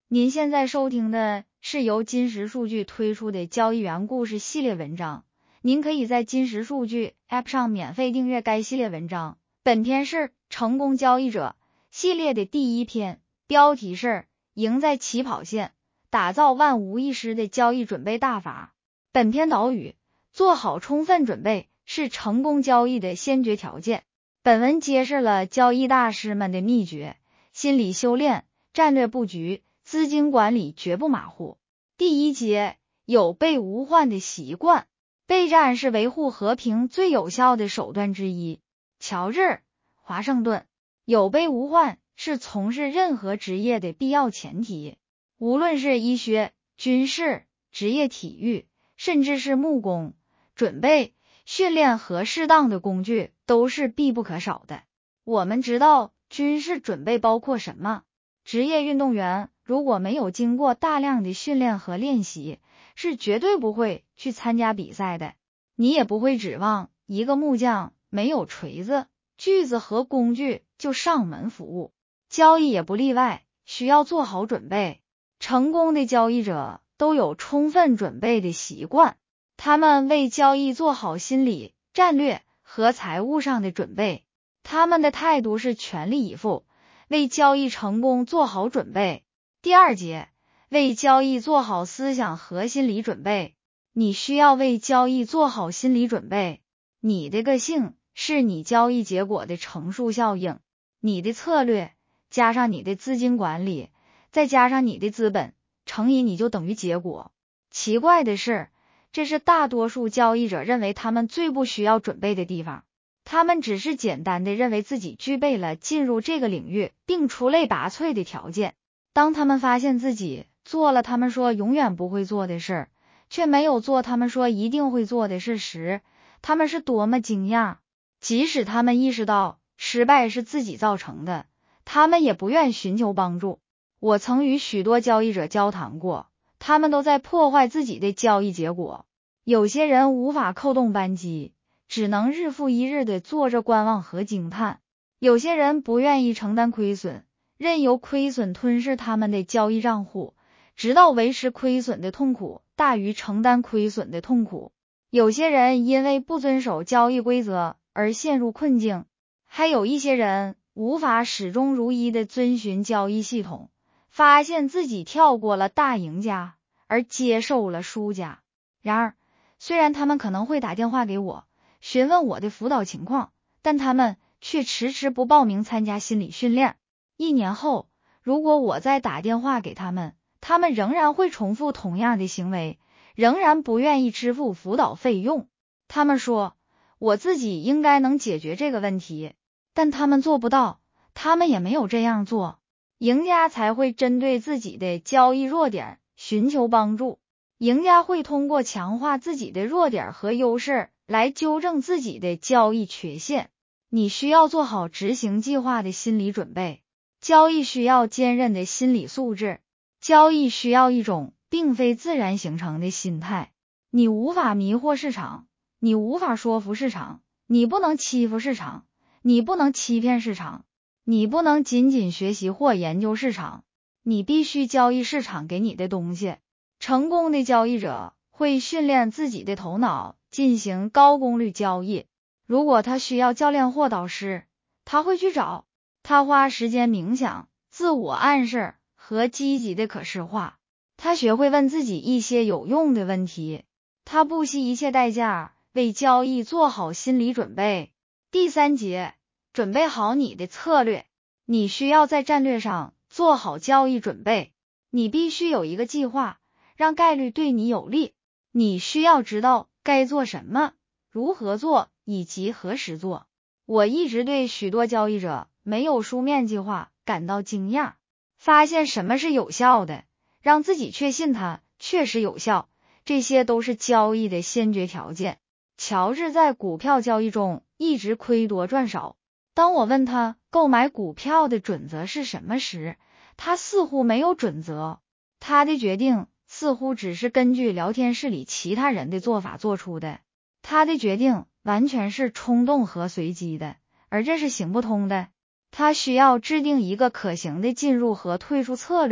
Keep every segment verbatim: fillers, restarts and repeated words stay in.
您现在收听的是由金石数据推出的交易员故事系列文章，您可以在金石数据 App 上免费订阅该系列文章。本篇是成功交易者系列的第一篇，标题是赢在起跑线，打造万无一失的交易准备大法。本篇导语：做好充分准备是成功交易的先决条件。本文揭示了交易大师们的秘诀，心理修炼、战略布局、资金管理绝不马虎。第一节，有备无患的习惯。备战是维护和平最有效的手段之一。乔治·华盛顿。有备无患是从事任何职业的必要前提，无论是医学、军事、职业体育，甚至是木工，准备、训练和适当的工具都是必不可少的。我们知道军事准备包括什么？职业运动员如果没有经过大量的训练和练习，是绝对不会去参加比赛的。你也不会指望一个木匠没有锤子、锯子和工具就上门服务。交易也不例外，需要做好准备。成功的交易者都有充分准备的习惯，他们为交易做好心理、战略和财务上的准备。他们的态度是全力以赴，为交易成功做好准备。第二节，为交易做好思想和心理准备。你需要为交易做好心理准备。你的个性是你交易结果的乘数效应，你的策略加上你的资金管理，再加上你的资本，乘以你就等于结果。奇怪的是，这是大多数交易者认为他们最不需要准备的地方。他们只是简单的认为自己具备了进入这个领域并出类拔萃的条件。当他们发现自己做了他们说永远不会做的事，却没有做他们说一定会做的事时，他们是多么惊讶。即使他们意识到失败是自己造成的，他们也不愿寻求帮助。我曾与许多交易者交谈过，他们都在破坏自己的交易结果。有些人无法扣动扳机，只能日复一日的坐着观望和惊叹。有些人不愿意承担亏损，任由亏损吞噬他们的交易账户，直到维持亏损的痛苦大于承担亏损的痛苦。有些人因为不遵守交易规则而陷入困境，还有一些人无法始终如一的遵循交易系统，发现自己跳过了大赢家而接受了输家。然而，虽然他们可能会打电话给我询问我的辅导情况，但他们却迟迟不报名参加心理训练。一年后，如果我再打电话给他们，他们仍然会重复同样的行为，仍然不愿意支付辅导费用。他们说，我自己应该能解决这个问题，但他们做不到，他们也没有这样做。赢家才会针对自己的交易弱点寻求帮助。赢家会通过强化自己的弱点和优势来纠正自己的交易缺陷。你需要做好执行计划的心理准备。交易需要坚韧的心理素质。交易需要一种并非自然形成的心态。你无法迷惑市场，你无法说服市场，你不能欺负市场，你不能欺骗市场，你不能仅仅学习或研究市场，你必须交易市场给你的东西。成功的交易者会训练自己的头脑进行高功率交易。如果他需要教练或导师，他会去找。他花时间冥想、自我暗示和积极的可视化。他学会问自己一些有用的问题。他不惜一切代价为交易做好心理准备。第三节，准备好你的策略。你需要在战略上做好交易准备。你必须有一个计划，让概率对你有利。你需要知道该做什么，如何做，以及何时做。我一直对许多交易者没有书面计划感到惊讶。发现什么是有效的，让自己确信它确实有效，这些都是交易的先决条件。乔治在股票交易中一直亏多赚少。当我问他购买股票的准则是什么时，他似乎没有准则。他的决定似乎只是根据聊天室里其他人的做法做出的。他的决定完全是冲动和随机的，而这是行不通的。他需要制定一个可行的进入和退出策略，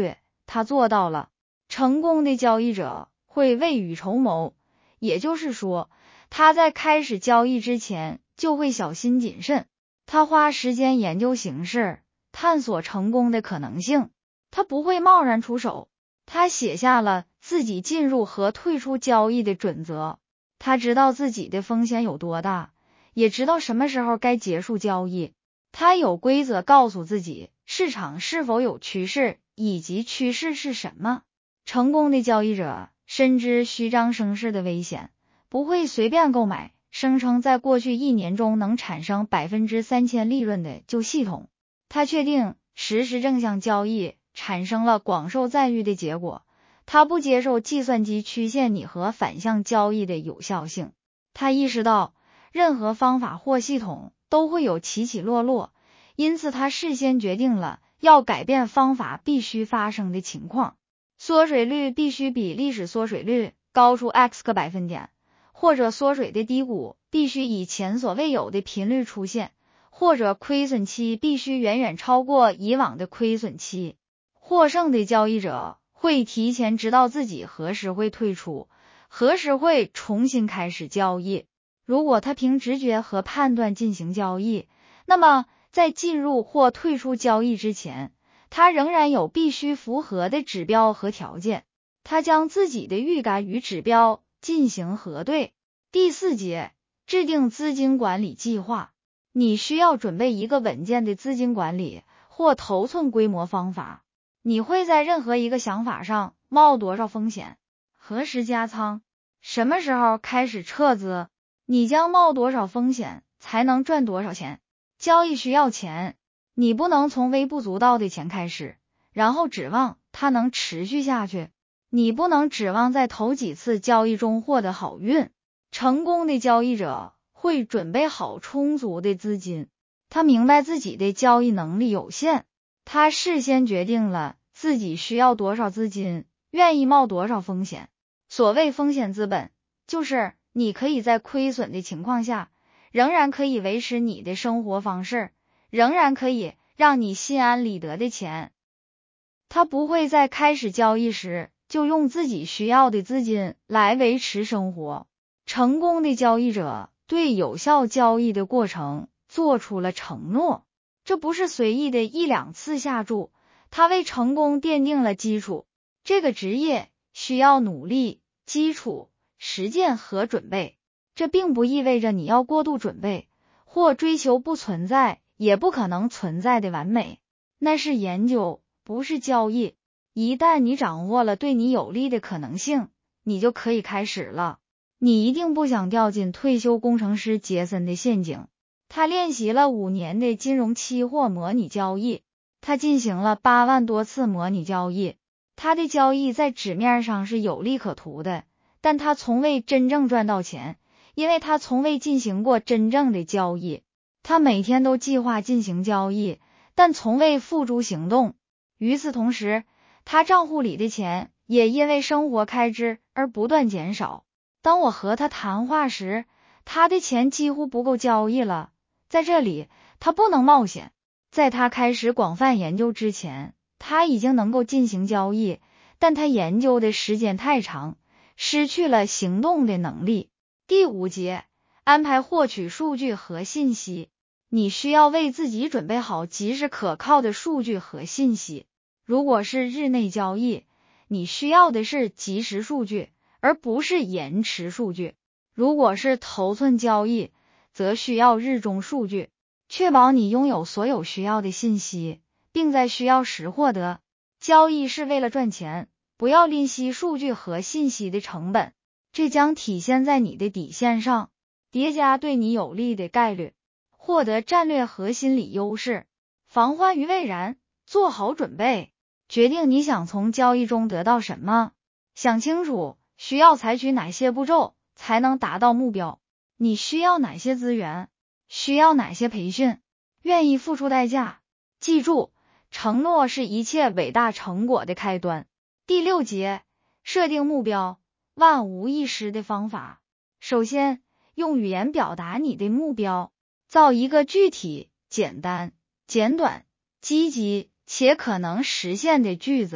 他做到了。成功的交易者会未雨绸缪，也就是说，他在开始交易之前就会小心谨慎，他花时间研究形势，探索成功的可能性，他不会贸然出手。他写下了自己进入和退出交易的准则，他知道自己的风险有多大，也知道什么时候该结束交易。他有规则告诉自己市场是否有趋势，以及趋势是什么。成功的交易者深知虚张声势的危险，不会随便购买声称在过去一年中能产生 百分之三千 利润的旧系统。他确定实时正向交易产生了广受赞誉的结果，他不接受计算机曲线拟合反向交易的有效性。他意识到任何方法或系统都会有起起落落，因此他事先决定了要改变方法必须发生的情况。缩水率必须比历史缩水率高出 X 个百分点，或者缩水的低谷必须以前所未有的频率出现，或者亏损期必须远远超过以往的亏损期。获胜的交易者会提前知道自己何时会退出，何时会重新开始交易。如果他凭直觉和判断进行交易，那么在进入或退出交易之前，他仍然有必须符合的指标和条件。他将自己的预感与指标进行核对。第四节，制定资金管理计划。你需要准备一个稳健的资金管理或头寸规模方法。你会在任何一个想法上冒多少风险？何时加仓？什么时候开始撤资？你将冒多少风险才能赚多少钱？交易需要钱，你不能从微不足道的钱开始，然后指望它能持续下去。你不能指望在头几次交易中获得好运。成功的交易者会准备好充足的资金，他明白自己的交易能力有限，他事先决定了自己需要多少资金，愿意冒多少风险。所谓风险资本，就是你可以在亏损的情况下，仍然可以维持你的生活方式，仍然可以让你心安理得的钱。他不会在开始交易时就用自己需要的资金来维持生活。成功的交易者对有效交易的过程做出了承诺，这不是随意的一两次下注，他为成功奠定了基础。这个职业需要努力、基础、实践和准备，这并不意味着你要过度准备，或追求不存在也不可能存在的完美。那是研究，不是交易。一旦你掌握了对你有利的可能性，你就可以开始了。你一定不想掉进退休工程师杰森的陷阱。他练习了五年的金融期货模拟交易，他进行了八万多次模拟交易。他的交易在纸面上是有利可图的，但他从未真正赚到钱，因为他从未进行过真正的交易。他每天都计划进行交易，但从未付诸行动。与此同时，他账户里的钱也因为生活开支而不断减少。当我和他谈话时，他的钱几乎不够交易了。在这里，他不能冒险。在他开始广泛研究之前，他已经能够进行交易，但他研究的时间太长，失去了行动的能力。第五节，安排获取数据和信息。你需要为自己准备好及时可靠的数据和信息。如果是日内交易，你需要的是即时数据，而不是延迟数据。如果是头寸交易，则需要日中数据，确保你拥有所有需要的信息，并在需要时获得。交易是为了赚钱，不要吝惜数据和信息的成本，这将体现在你的底线上，叠加对你有利的概率，获得战略和心理优势。防患于未然，做好准备，决定你想从交易中得到什么，想清楚需要采取哪些步骤才能达到目标。你需要哪些资源？需要哪些培训？愿意付出代价？记住，承诺是一切伟大成果的开端。第六节，设定目标，万无一失的方法。首先，用语言表达你的目标，造一个具体、简单、简短、积极且可能实现的句子。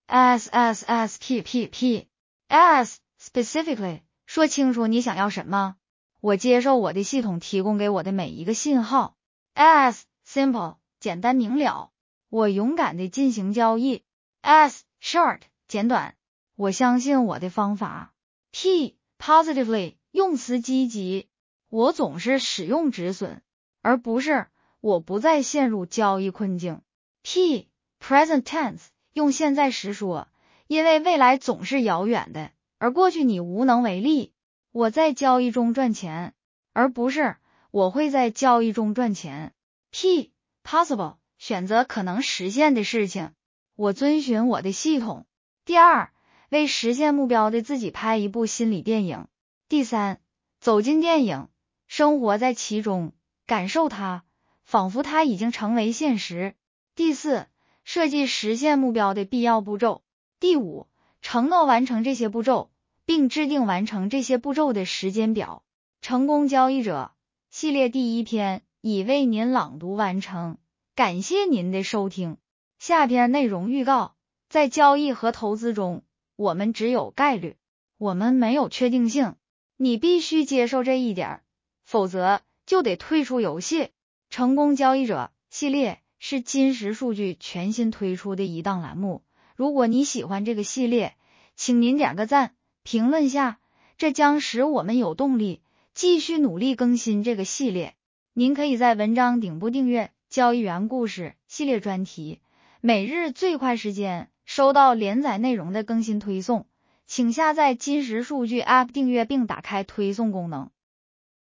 S S S P P P S specifically 说清楚你想要什么。我接受我的系统提供给我的每一个信号。S simple 简单明了。我勇敢地进行交易。S short 简短。我相信我的方法。P positively 用词积极。我总是使用止损，而不是我不再陷入交易困境。P present tense 用现在时说，因为未来总是遥远的，而过去你无能为力。我在交易中赚钱，而不是我会在交易中赚钱。P possible 选择可能实现的事情。我遵循我的系统。第二，为实现目标的自己拍一部心理电影。第三，走进电影，生活在其中，感受它，仿佛它已经成为现实。第四，设计实现目标的必要步骤。第五，承诺完成这些步骤，并制定完成这些步骤的时间表。成功交易者系列第一篇已为您朗读完成，感谢您的收听。下篇内容预告：在交易和投资中，我们只有概率，我们没有确定性。你必须接受这一点，否则就得退出游戏。成功交易者系列是金石数据全新推出的一档栏目。如果你喜欢这个系列，请您点个赞，评论下，这将使我们有动力继续努力更新这个系列。您可以在文章顶部订阅交易员故事系列专题，每日最快时间收到连载内容的更新推送。请下载金石数据 App 订阅并打开推送功能。